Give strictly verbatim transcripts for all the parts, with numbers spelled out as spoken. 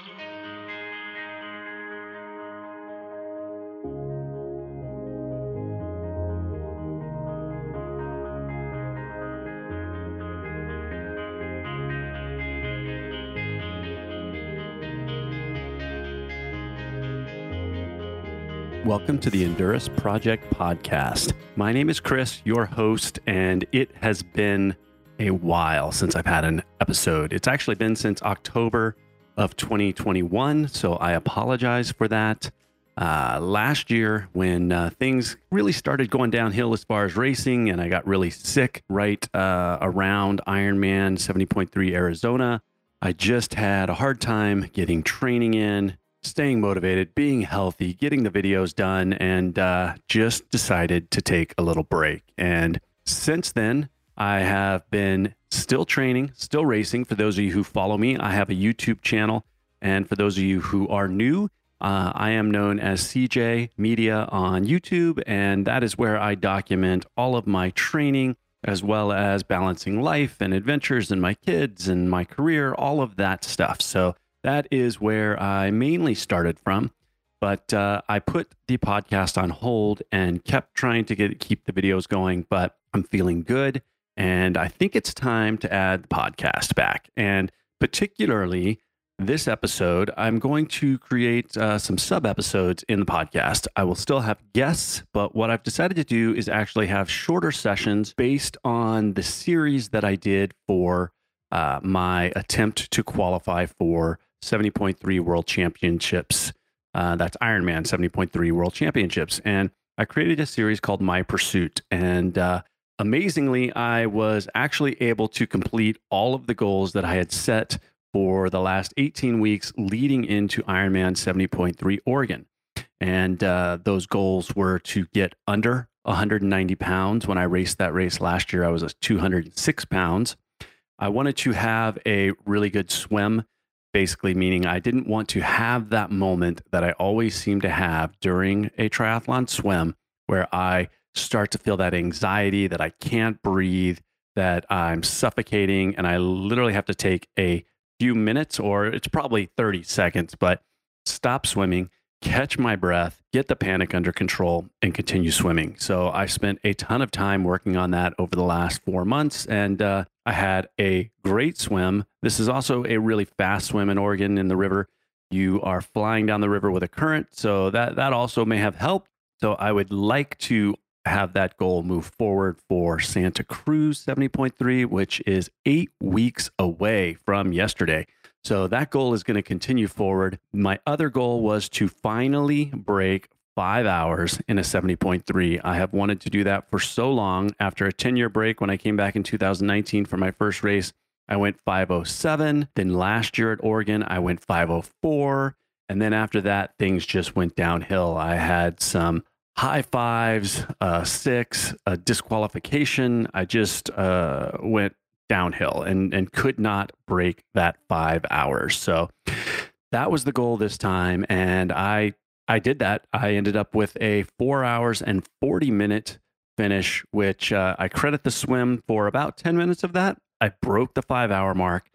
Welcome to the Endurus Project Podcast. My name is Chris, your host, and it has been a while since I've had an episode. It's actually been since October of twenty twenty-one, so I apologize for that. Uh, last year, when uh, things really started going downhill as far as racing, and I got really sick right uh, around Ironman seventy point three Arizona, I just had a hard time getting training in, staying motivated, being healthy, getting the videos done, and uh, just decided to take a little break. And since then, I have been still training, still racing. For those of you who follow me, I have a YouTube channel. And for those of you who are new, uh, I am known as C J Media on YouTube. And that is where I document all of my training, as well as balancing life and adventures and my kids and my career, all of that stuff. So that is where I mainly started from, but uh, I put the podcast on hold and kept trying to get keep the videos going, but I'm feeling good, and I think it's time to add the podcast back. And particularly this episode, I'm going to create uh, some sub-episodes in the podcast. I will still have guests, but what I've decided to do is actually have shorter sessions based on the series that I did for uh, my attempt to qualify for seventy point three World Championships. Uh, that's Ironman seventy point three World Championships. And I created a series called My Pursuit. And uh, amazingly, I was actually able to complete all of the goals that I had set for the last eighteen weeks leading into Ironman seventy point three Oregon. And uh, those goals were to get under one hundred ninety pounds. When I raced that race last year, I was at two hundred six pounds. I wanted to have a really good swim, basically meaning I didn't want to have that moment that I always seem to have during a triathlon swim where I start to feel that anxiety, that I can't breathe, that I'm suffocating, and I literally have to take a few minutes, or it's probably thirty seconds, but stop swimming, catch my breath, get the panic under control, and continue swimming. So I spent a ton of time working on that over the last four months, and uh, I had a great swim. This is also a really fast swim in Oregon in the river. You are flying down the river with a current, so that, that also may have helped. So I would like to have that goal move forward for Santa Cruz seventy point three, which is eight weeks away from yesterday. So that goal is going to continue forward. My other goal was to finally break five hours in a seventy point three. I have wanted to do that for so long. After a ten-year break, when I came back in two thousand nineteen for my first race, I went five oh seven. Then last year at Oregon, I went five oh four. And then after that, things just went downhill. I had some high fives, uh, six, a disqualification. I just uh, went downhill and, and could not break that five hours. So that was the goal this time. And I I did that. I ended up with a four hours and forty minute finish, which uh, I credit the swim for about ten minutes of that. I broke the five hour mark.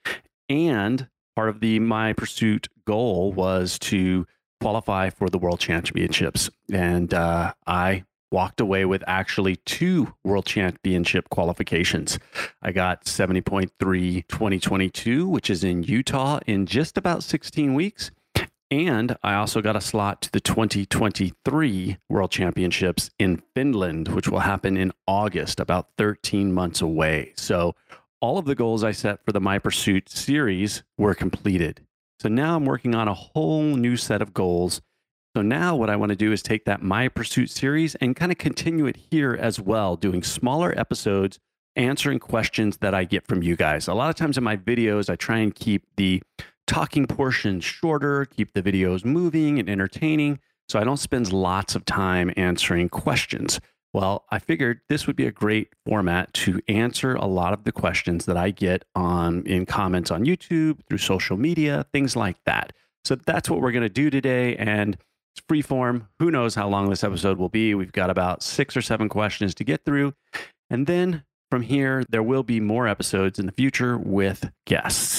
And part of the My Pursuit goal was to qualify for the World Championships. And uh, I walked away with actually two World Championship qualifications. I got seventy point three twenty twenty-two, which is in Utah in just about sixteen weeks. And I also got a slot to the twenty twenty-three World Championships in Finland, which will happen in August, about thirteen months away. So all of the goals I set for the My Pursuit series were completed. So now I'm working on a whole new set of goals. So now what I want to do is take that My Pursuit series and kind of continue it here as well, doing smaller episodes, answering questions that I get from you guys. A lot of times in my videos, I try and keep the talking portions shorter, keep the videos moving and entertaining, so I don't spend lots of time answering questions. Well, I figured this would be a great format to answer a lot of the questions that I get on in comments on YouTube, through social media, things like that. So that's what we're going to do today, and it's free form. Who knows how long this episode will be? We've got about six or seven questions to get through, and then from here, there will be more episodes in the future with guests.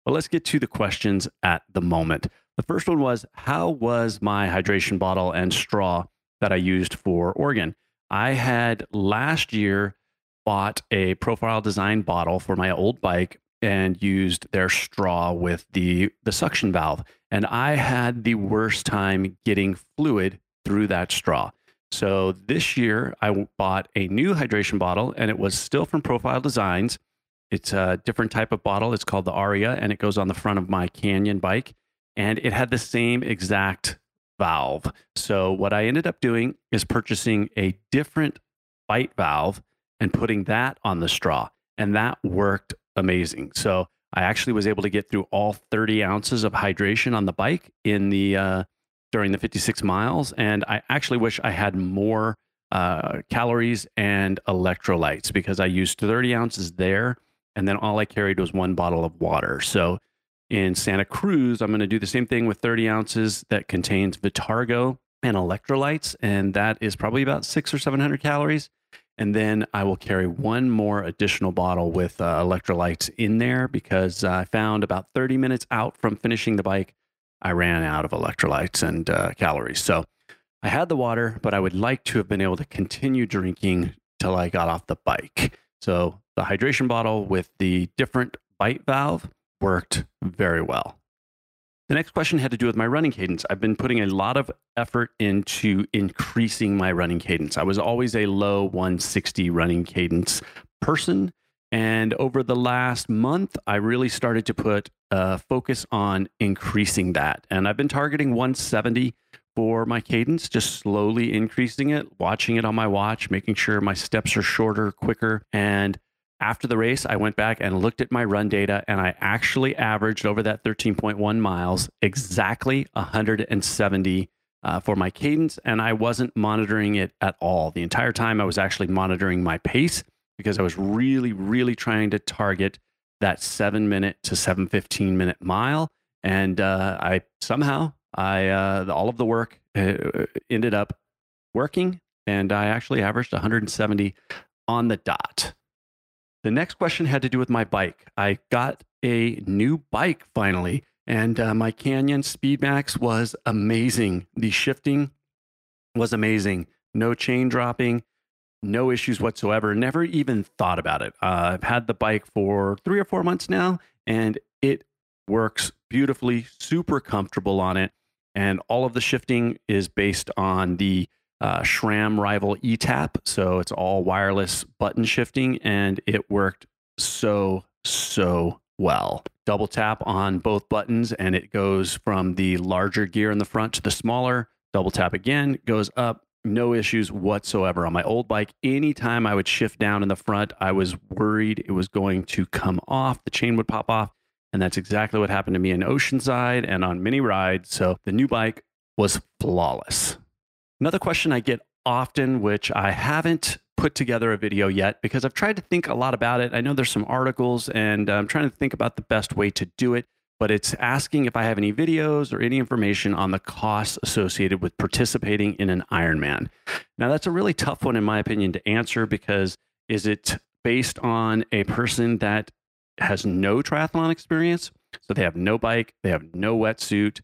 Well, let's get to the questions at the moment. The first one was, how was my hydration bottle and straw that I used for Oregon? I had last year bought a Profile Design bottle for my old bike and used their straw with the, the suction valve. And I had the worst time getting fluid through that straw. So this year I bought a new hydration bottle, and it was still from Profile Designs. It's a different type of bottle. It's called the Aria, and it goes on the front of my Canyon bike. And it had the same exact valve. So what I ended up doing is purchasing a different bite valve and putting that on the straw. And that worked amazing. So I actually was able to get through all thirty ounces of hydration on the bike in the uh, during the fifty-six miles. And I actually wish I had more uh, calories and electrolytes, because I used thirty ounces there. And then all I carried was one bottle of water. So in Santa Cruz, I'm going to do the same thing with thirty ounces that contains Vitargo and electrolytes. And that is probably about six or seven hundred calories. And then I will carry one more additional bottle with uh, electrolytes in there, because uh, I found about thirty minutes out from finishing the bike, I ran out of electrolytes and uh, calories. So I had the water, but I would like to have been able to continue drinking till I got off the bike. So the hydration bottle with the different bite valve worked very well. The next question had to do with my running cadence. I've been putting a lot of effort into increasing my running cadence. I was always a low one sixty running cadence person. And over the last month, I really started to put a focus on increasing that. And I've been targeting one seventy for my cadence, just slowly increasing it, watching it on my watch, making sure my steps are shorter, quicker. And after the race, I went back and looked at my run data, and I actually averaged over that thirteen point one miles exactly one hundred seventy uh, for my cadence. And I wasn't monitoring it at all. The entire time I was actually monitoring my pace, because I was really, really trying to target that seven minute to seven fifteen minute mile. And uh, I somehow, I uh, all of the work uh, ended up working, and I actually averaged one hundred seventy on the dot. The next question had to do with my bike. I got a new bike finally, and uh, my Canyon Speedmax was amazing. The shifting was amazing. No chain dropping, no issues whatsoever. Never even thought about it. Uh, I've had the bike for three or four months now, and it works beautifully, super comfortable on it. And all of the shifting is based on the Uh, SRAM Rival E-Tap. So it's all wireless button shifting, and it worked so, so well. Double tap on both buttons, and it goes from the larger gear in the front to the smaller. Double tap again, goes up. No issues whatsoever. On my old bike, anytime I would shift down in the front, I was worried it was going to come off. The chain would pop off. And that's exactly what happened to me in Oceanside and on many rides. So the new bike was flawless. Another question I get often, which I haven't put together a video yet because I've tried to think a lot about it. I know there's some articles, and I'm trying to think about the best way to do it, but it's asking if I have any videos or any information on the costs associated with participating in an Ironman. Now, that's a really tough one, in my opinion, to answer, because is it based on a person that has no triathlon experience? So they have no bike, they have no wetsuit.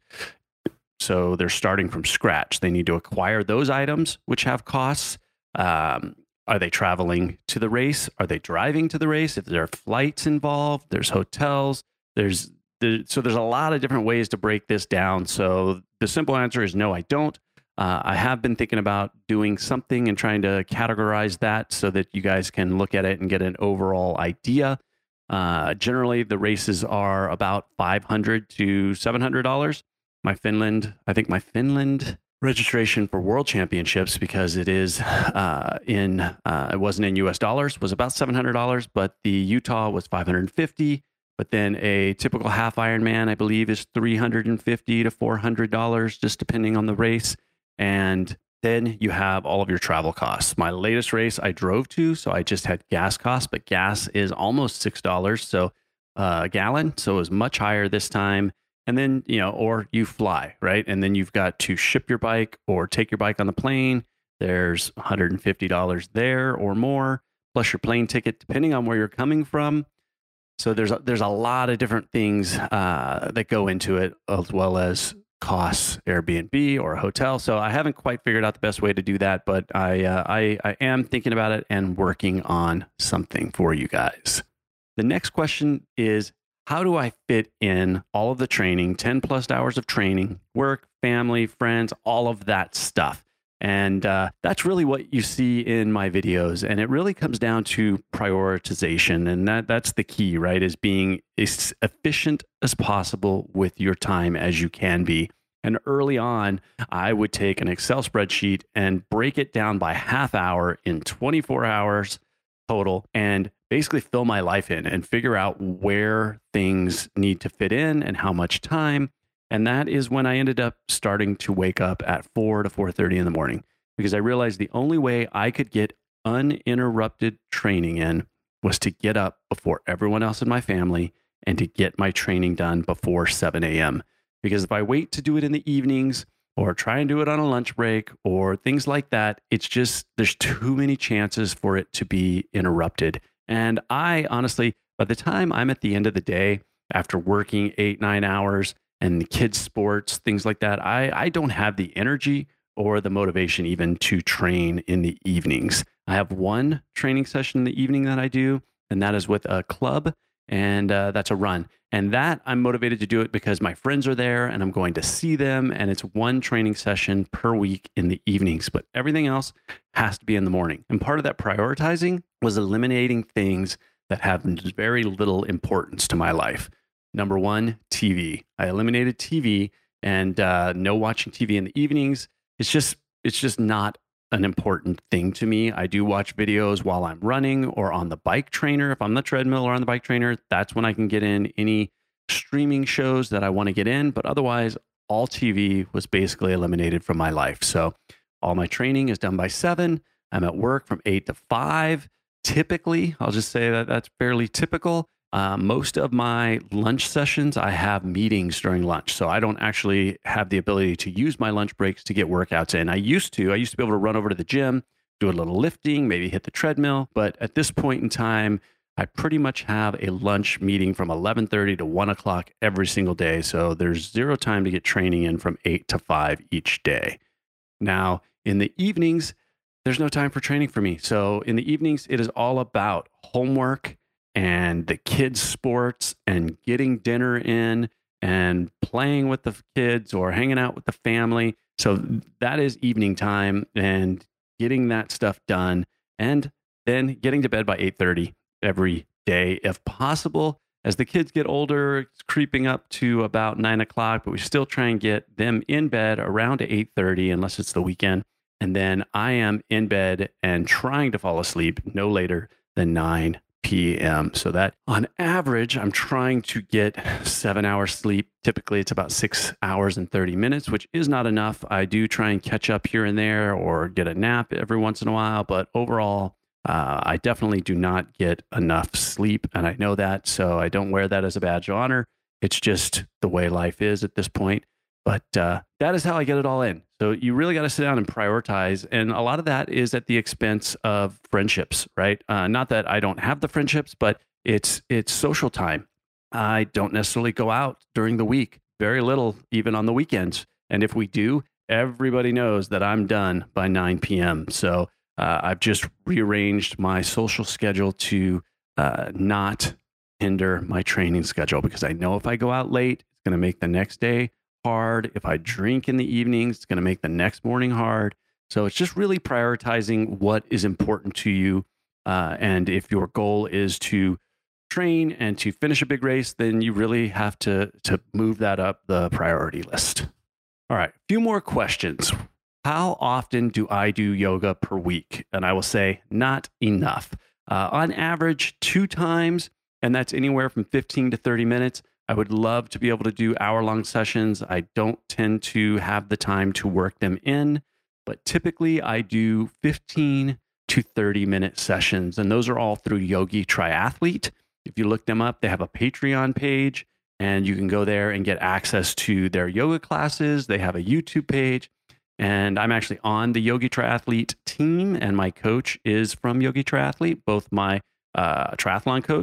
So they're starting from scratch. They need to acquire those items, which have costs. Um, are they traveling to the race? Are they driving to the race? If there are flights involved, there's hotels. There's there, so there's a lot of different ways to break this down. So the simple answer is no, I don't. Uh, I have been thinking about doing something and trying to categorize that so that you guys can look at it and get an overall idea. Uh, generally, the races are about five hundred to seven hundred dollars. My Finland, I think my Finland registration for World Championships, because it is uh, in, uh, it wasn't in U S dollars, was about seven hundred dollars, but the Utah was five hundred fifty dollars. But then a typical half Ironman, I believe, is three hundred fifty to four hundred dollars, just depending on the race. And then you have all of your travel costs. My latest race I drove to, so I just had gas costs, but gas is almost six dollars so uh, a gallon. So it was much higher this time. And then, you know, or you fly, right? And then you've got to ship your bike or take your bike on the plane. There's one hundred fifty dollars there or more, plus your plane ticket, depending on where you're coming from. So there's a, there's a lot of different things uh, that go into it, as well as costs, Airbnb or a hotel. So I haven't quite figured out the best way to do that, but I uh, I, I am thinking about it and working on something for you guys. The next question is, how do I fit in all of the training, ten plus hours of training, work, family, friends, all of that stuff? And uh, that's really what you see in my videos. And it really comes down to prioritization. And that that's the key, right? Is being as efficient as possible with your time as you can be. And early on, I would take an Excel spreadsheet and break it down by half hour in twenty-four hours total, and basically fill my life in and figure out where things need to fit in and how much time. And that is when I ended up starting to wake up at four to four thirty in the morning, because I realized the only way I could get uninterrupted training in was to get up before everyone else in my family and to get my training done before seven a.m. Because if I wait to do it in the evenings or try and do it on a lunch break or things like that, it's just, there's too many chances for it to be interrupted. And I honestly, by the time I'm at the end of the day, after working eight, nine hours and the kids' sports, things like that, I, I don't have the energy or the motivation even to train in the evenings. I have one training session in the evening that I do, and that is with a club, and uh, that's a run. And that I'm motivated to do it because my friends are there and I'm going to see them, and it's one training session per week in the evenings, but everything else has to be in the morning. And part of that prioritizing was eliminating things that have very little importance to my life. Number one, T V. I eliminated T V and uh, no watching T V in the evenings. It's just, it's just not an important thing to me. I do watch videos while I'm running or on the bike trainer. If I'm on the treadmill or on the bike trainer, that's when I can get in any streaming shows that I want to get in. But otherwise, all T V was basically eliminated from my life. So all my training is done by seven. I'm at work from eight to five. Typically, I'll just say that that's fairly typical. Uh, most of my lunch sessions, I have meetings during lunch. So I don't actually have the ability to use my lunch breaks to get workouts in. I used to. I used to be able to run over to the gym, do a little lifting, maybe hit the treadmill. But at this point in time, I pretty much have a lunch meeting from eleven thirty to one o'clock every single day. So there's zero time to get training in from eight to five each day. Now, in the evenings, there's no time for training for me. So in the evenings, it is all about homework and the kids' sports and getting dinner in and playing with the kids or hanging out with the family. So that is evening time and getting that stuff done, and then getting to bed by eight thirty every day, if possible. As the kids get older, it's creeping up to about nine o'clock, but we still try and get them in bed around eight thirty, unless it's the weekend. And then I am in bed and trying to fall asleep no later than nine p.m. So that on average, I'm trying to get seven hours sleep. Typically, it's about six hours and thirty minutes, which is not enough. I do try and catch up here and there or get a nap every once in a while. But overall, uh, I definitely do not get enough sleep. And I know that. So I don't wear that as a badge of honor. It's just the way life is at this point. But uh, that is how I get it all in. So you really got to sit down and prioritize. And a lot of that is at the expense of friendships, right? Uh, not that I don't have the friendships, but it's it's social time. I don't necessarily go out during the week, very little, even on the weekends. And if we do, everybody knows that I'm done by nine p.m. So uh, I've just rearranged my social schedule to uh, not hinder my training schedule, because I know if I go out late, it's going to make the next day hard. If I drink in the evenings, it's going to make the next morning hard. So it's just really prioritizing what is important to you. Uh, and if your goal is to train and to finish a big race, then you really have to, to move that up the priority list. All right, a few more questions. How often do I do yoga per week? And I will say not enough. Uh, on average, two times, and that's anywhere from fifteen to thirty minutes. I would love to be able to do hour-long sessions. I don't tend to have the time to work them in, but typically I do fifteen to thirty minute sessions, and those are all through Yogi Triathlete. If you look them up, they have a Patreon page, and you can go there and get access to their yoga classes. They have a YouTube page, and I'm actually on the Yogi Triathlete team, and my coach is from Yogi Triathlete, both my uh, triathlon coach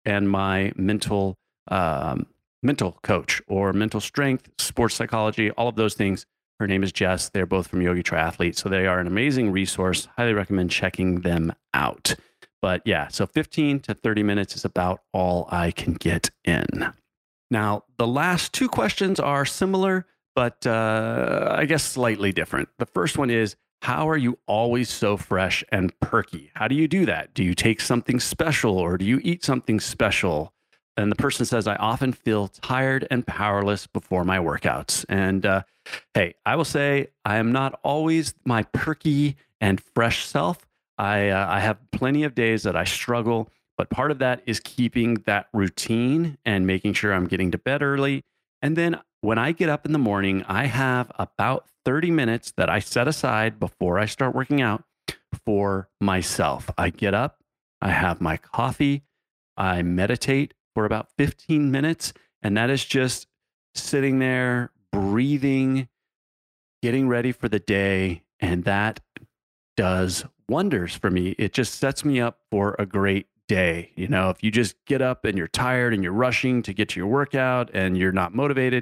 and my mental um, mental coach or mental strength, sports psychology, all of those things. Her name is Jess. They're both from Yogi Triathlete. So they are an amazing resource. Highly recommend checking them out. But yeah, so fifteen to thirty minutes is about all I can get in. Now, the last two questions are similar, but uh, I guess slightly different. The first one is, how are you always so fresh and perky? How do you do that? Do you take something special or do you eat something special? And the person says, I often feel tired and powerless before my workouts. And uh, hey, I will say I am not always my perky and fresh self. I, uh, I have plenty of days that I struggle, but part of that is keeping that routine and making sure I'm getting to bed early. And then when I get up in the morning, I have about thirty minutes that I set aside before I start working out for myself. I get up, I have my coffee, I meditate for about fifteen minutes, and that is just sitting there, breathing, getting ready for the day, and that does wonders for me. It just sets me up for a great day. You know, if you just get up and you're tired and you're rushing to get to your workout and you're not motivated,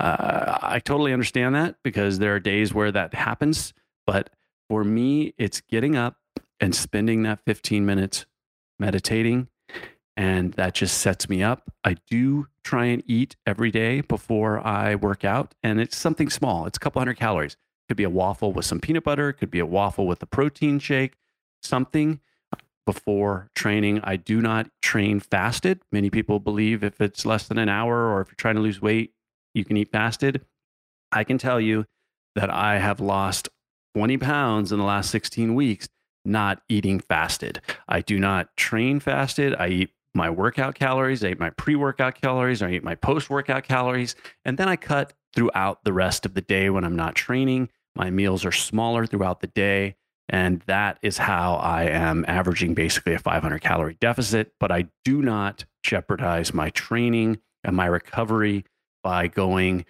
uh, I totally understand that because there are days where that happens. But for me, it's getting up and spending that fifteen minutes meditating, and that just sets me up. I do try and eat every day before I work out, and it's something small. It's a couple hundred calories. Could be a waffle with some peanut butter. Could be a waffle with a protein shake, something before training. I do not train fasted. Many people believe if it's less than an hour or if you're trying to lose weight, you can eat fasted. I can tell you that I have lost twenty pounds in the last sixteen weeks not eating fasted. I do not train fasted. I eat my workout calories. I eat my pre-workout calories. I eat my post-workout calories. And then I cut throughout the rest of the day when I'm not training. My meals are smaller throughout the day. And that is how I am averaging basically a five hundred calorie deficit. But I do not jeopardize my training and my recovery by going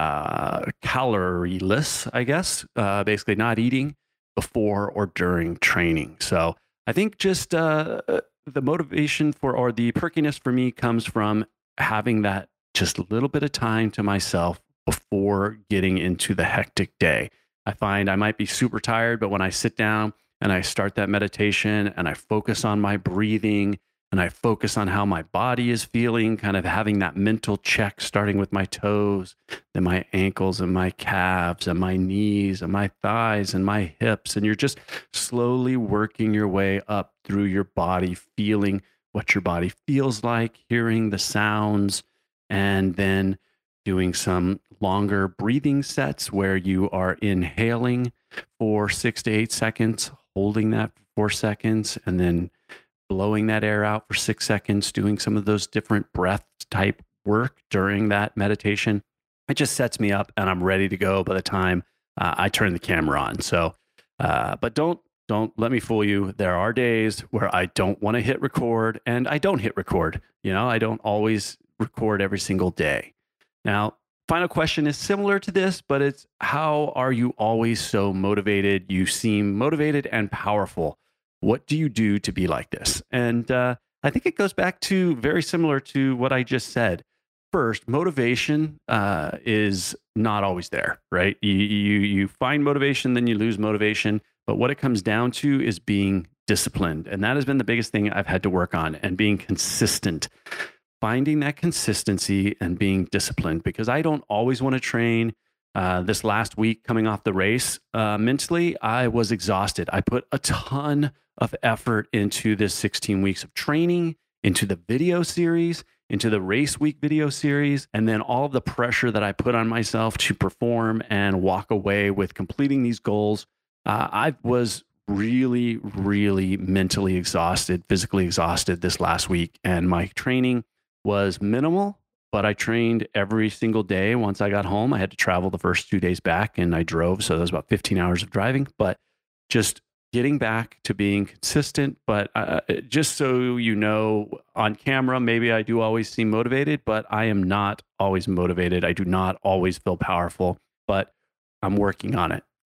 uh, calorie-less, I guess, uh, basically not eating before or during training. So I think just uh, the motivation for, or the perkiness for me comes from having that just a little bit of time to myself before getting into the hectic day. I find I might be super tired, but when I sit down and I start that meditation and I focus on my breathing and I focus on how my body is feeling, kind of having that mental check, starting with my toes, then my ankles and my calves and my knees and my thighs and my hips. And you're just slowly working your way up through your body, feeling what your body feels like, hearing the sounds, and then doing some longer breathing sets where you are inhaling for six to eight seconds, holding that for four seconds, and then blowing that air out for six seconds, doing some of those different breath type work during that meditation. It just sets me up and I'm ready to go by the time uh, I turn the camera on. So, uh, but don't, don't let me fool you. There are days where I don't want to hit record and I don't hit record. You know, I don't always record every single day. Now, final question is similar to this, but it's how are you always so motivated? You seem motivated and powerful. What do you do to be like this? And uh, I think it goes back to very similar to what I just said. First, motivation uh, is not always there, right? You, you, you find motivation, then you lose motivation. But what it comes down to is being disciplined. And that has been the biggest thing I've had to work on, and being consistent. Finding that consistency and being disciplined, because I don't always want to train. Uh, this last week coming off the race, uh, mentally, I was exhausted. I put a ton of effort into this sixteen weeks of training, into the video series, into the race week video series, and then all of the pressure that I put on myself to perform and walk away with completing these goals. Uh, I was really, really mentally exhausted, physically exhausted this last week, and my training was minimal, but I trained every single day. Once I got home, I had to travel the first two days back and I drove. So that was about fifteen hours of driving, but just getting back to being consistent. But uh, just so you know, on camera, maybe I do always seem motivated, but I am not always motivated. I do not always feel powerful, but I'm working on it.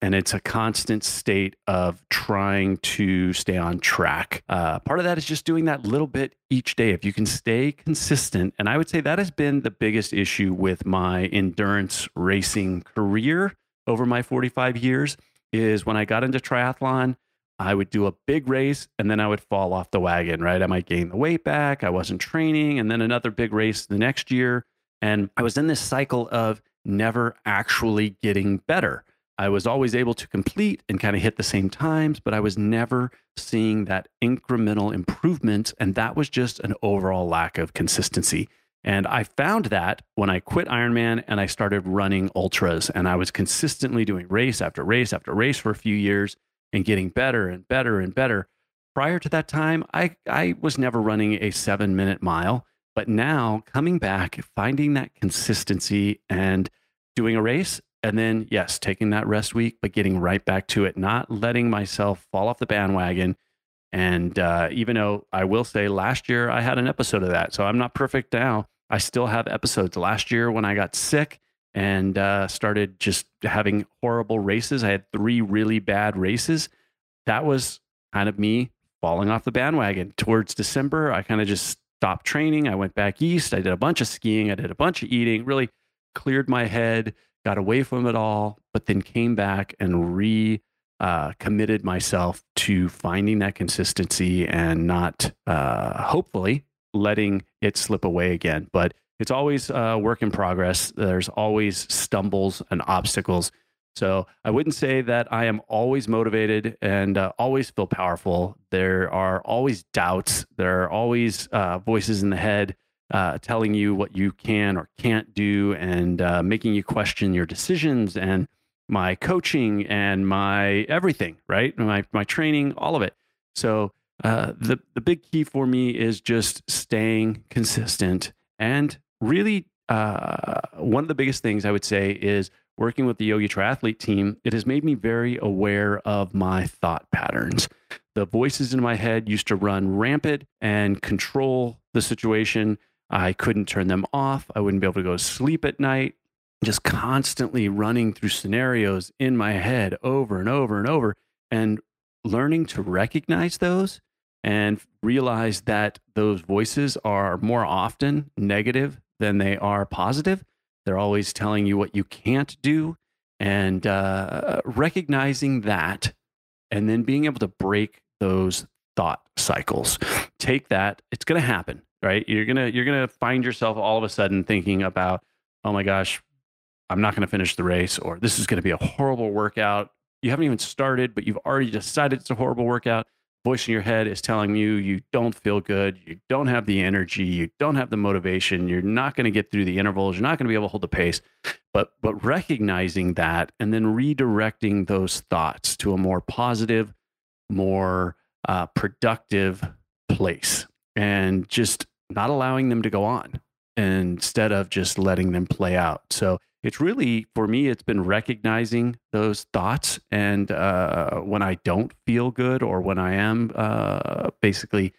and it's a constant state of trying to stay on track. Uh, part of that is just doing that little bit each day. If you can stay consistent, and I would say that has been the biggest issue with my endurance racing career over my forty-five years, is when I got into triathlon, I would do a big race and then I would fall off the wagon, right? I might gain the weight back. I wasn't training, and then another big race the next year. And I was in this cycle of never actually getting better. I was always able to complete and kind of hit the same times, but I was never seeing that incremental improvement. And that was just an overall lack of consistency. And I found that when I quit Ironman and I started running ultras, and I was consistently doing race after race after race for a few years and getting better and better and better. Prior to that time, I, I was never running a seven minute mile. But now coming back, finding that consistency and doing a race, and then, yes, taking that rest week, but getting right back to it, not letting myself fall off the bandwagon. And uh, even though I will say last year I had an episode of that, so I'm not perfect now. I still have episodes. Last year when I got sick and uh, started just having horrible races, I had three really bad races. That was kind of me falling off the bandwagon. Towards December, I kind of just stopped training. I went back east. I did a bunch of skiing. I did a bunch of eating, really cleared my head, got away from it all, but then came back and re uh, committed myself to finding that consistency and not, uh, hopefully, letting it slip away again. But it's always a work in progress. There's always stumbles and obstacles. So I wouldn't say that I am always motivated and uh, always feel powerful. There are always doubts. There are always uh, voices in the head uh, telling you what you can or can't do, and uh, making you question your decisions and my coaching and my everything, right? My my training, all of it. So uh, the the big key for me is just staying consistent. And really, uh, one of the biggest things I would say is working with the Yogi Triathlete team. It has made me very aware of my thought patterns. The voices in my head used to run rampant and control the situation. I couldn't turn them off. I wouldn't be able to go to sleep at night, just constantly running through scenarios in my head over and over and over, and learning to recognize those and realize that those voices are more often negative than they are positive. They're always telling you what you can't do, and uh, recognizing that, and then being able to break those thought cycles. Take that. It's going to happen, right? You're going to, you're going to find yourself all of a sudden thinking about, oh my gosh, I'm not going to finish the race, or this is going to be a horrible workout. You haven't even started, but you've already decided it's a horrible workout. Voice in your head is telling you you don't feel good, you don't have the energy, you don't have the motivation, you're not going to get through the intervals, you're not going to be able to hold the pace. But but recognizing that and then redirecting those thoughts to a more positive, more uh, productive place, and just not allowing them to go on instead of just letting them play out. So it's really, for me, it's been recognizing those thoughts. And uh, when I don't feel good, or when I am uh, basically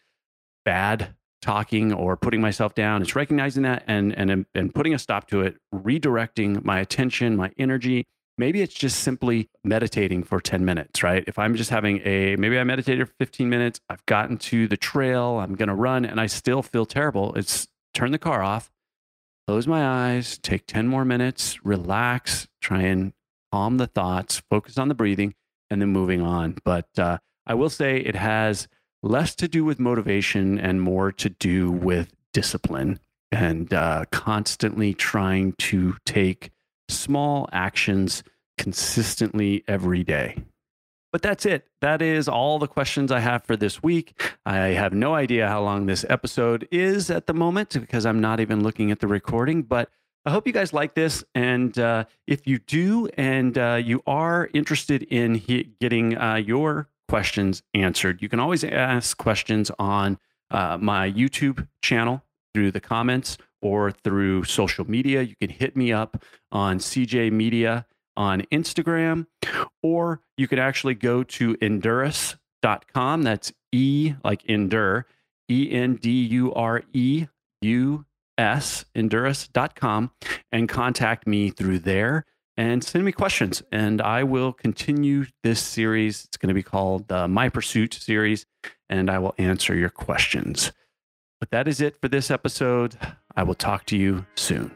bad talking or putting myself down, it's recognizing that and, and, and putting a stop to it, redirecting my attention, my energy. Maybe it's just simply meditating for ten minutes, right? If I'm just having a, maybe I meditated for fifteen minutes, I've gotten to the trail, I'm going to run, and I still feel terrible. It's turn the car off, close my eyes, take ten more minutes, relax, try and calm the thoughts, focus on the breathing, and then moving on. But uh, I will say it has less to do with motivation and more to do with discipline, and uh, constantly trying to take small actions consistently every day. But that's it. That is all the questions I have for this week. I have no idea how long this episode is at the moment because I'm not even looking at the recording, but I hope you guys like this. And uh, if you do, and uh, you are interested in he- getting uh, your questions answered, you can always ask questions on uh, my YouTube channel through the comments or through social media. You can hit me up on C J Media on Instagram, or you could actually go to endurus dot com. That's E like endure, E N D U R E U S, endurus dot com, and contact me through there. and send me questions. And I will continue this series. It's going to be called the My Pursuit series, and I will answer your questions. But that is it for this episode. I will talk to you soon.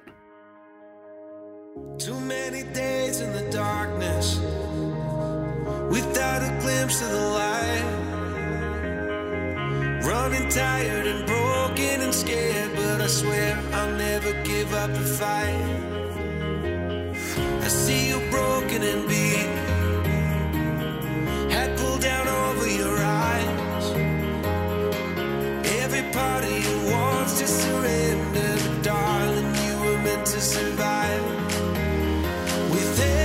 Too many days in the darkness without a glimpse of the light. Running tired and broken and scared, but I swear I'll never give up the fight. I see you broken and beat, head pulled down over your eyes. Every part of you wants to surrender, but darling, you were meant to survive. With